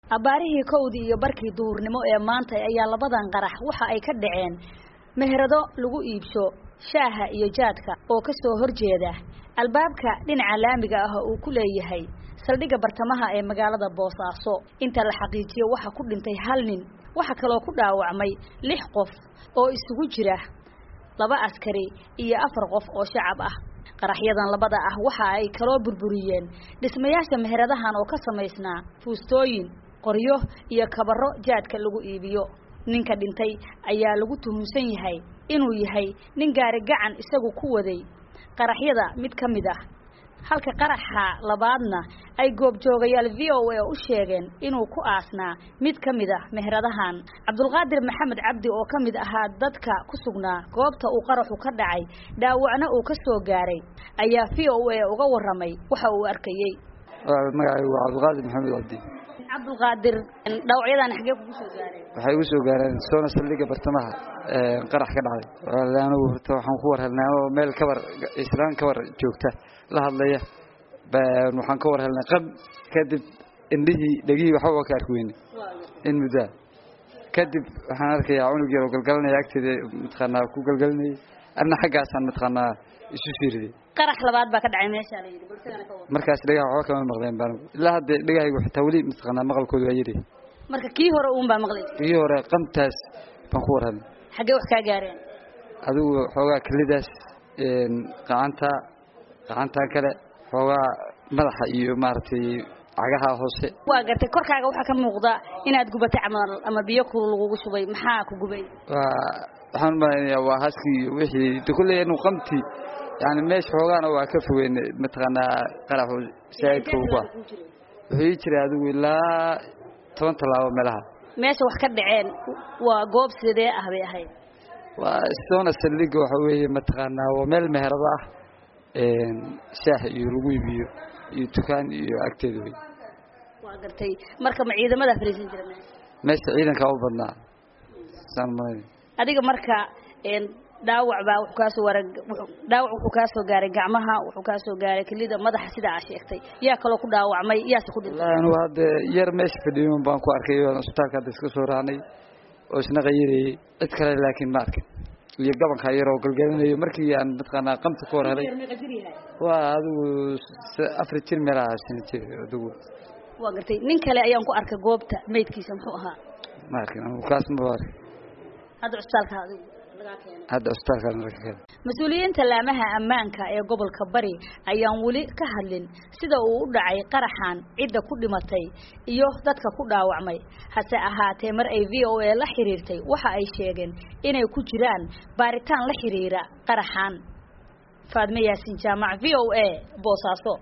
abaarihii kowdii iyo barkii duhurnimo ee maanta ayaa labadan qarax waxa ay ka dhaceen meherado lagu iibso shaaha iyo jaadka oo ka soo horjeeda albaabka dhinaca laamiga ah oo ku leeyahay saldhiga bartamaha ee magaalada Boosaaso inta la xaqiijiyo waxa ku dhintay hal nin waxa kale oo ku dhaawacmay 6 qof oo isugu jira 2 askari iyo 4 qof oo shacab ah qaraxyadan labada ah waxa ay kala burburiyeen dhismayaasha meheradahan oo ka sameysnaa fuustooyin qoryo iyo kabaro jaadka lagu iibiyo ninka dhintay ayaa lagu tuhunsan yahay inuu yahay nin gaari gacan isagu ku waday qaraxyada mid kamid ah halka qaraxa labaadna ay goobjoogayaal VOA u sheegeen inuu ku aasnaa mid kamid ah meheradahan Cabdulqaadir Maxamed Cabdi oo kamid ahaa dadka ku sugnaa goobta uu qaraxu ka dhacay dhaawacna uu ka soo gaaray ayaa VOA uga waramay waxa uu arkayay magacaygu Cabdulqaadir Maxamed Cabdi Cabdulqaadir dhaawacyadan xagee ku soo gaaray waxay u soo gaareen soona saldhiga bartamaha qarax ka dhacay walaalaana horta waxaan ku warhelnaa meel kabar islaan kabar joogta la hadlaya baan waxaan ka warhelnaa qab kadib indhihii dhagii waxa ka arkayn in muddo kadib waxaan arkayaa cunug yar oo galgalanaya agteeda midqana ku galgalanay arna xagaasan midqana isu fiirday qarax labaad baa ka dhacay meesha la yiri bulshadana ka war markaas dhagaha waxa kama maqleen baan ilaa hadda dhagahaygu xitaa wali midqana maqalkoodu waa yiri marka kii hore uun baa maqlay kii hore qamtaas baan ku warhelnay xagee wax ka gaareen adigu xoogaa kalidaas gacanta kale xoogaa madaxa iyo maartay cagaha hoose waa gartay korkaaga waxa ka muuqda inaad gubatay ama biyo ku lagu shubay maxaa ku gubay waxaan maaynayaa waa haski wixii kulay inuu qamti yani meesh xoogaana waa ka fogeyn mataqana qaraxu saayidku waa wixii jiray adigu ilaa 10 talaabo meelaha meesha wax ka dhaceen waa goob sidee ah bay ahayd waa soona saldhiga waxa weeye mataqana waa meel meherado ah shaah iyo lagu iibiyo iyo dukaan iyo agteeda way waa gartay marka ma ciidamada fariisin jireen meesha ciidanka u badnaa saamay adiga marka dhaawac baa wuxuu ka soo gaaray gacmaha wuxuu ka soo gaaray kelida madaxa sida aad sheegtay yaa kale ku dhaawacmay yaa ku dhintay anu hadda yar meesha fadhiyo baan ku arkay isbitaalka hadda iska soo raacnay oo isna qayriyay cid kale laakiin ma arkin iyo gabanka yar oo galgalanayo markii aan matqana qamta ku horalay waa adigu 4 jir meelaha sinjir adigu waa gartay nin kale ayaan ku arkay goobta meedkiisa muxuu ahaa ma arkin anu kaas ma arkin hadda isbitaalka adigu hadda isbitaalka laga keenay mas'uuliyiinta laamaha ammaanka ee gobolka Bari ayaan wali ka hadlin sida uu u dhacay qaraxan cida ku dhimatay iyo dadka ku dhaawacmay hase ahaatee mar ay VOA la xiriirtay waxa ay sheegeen inay ku jiraan baaritaan la xiriira qaraxan Faadme Yaasin Jaamac VOA Boosaaso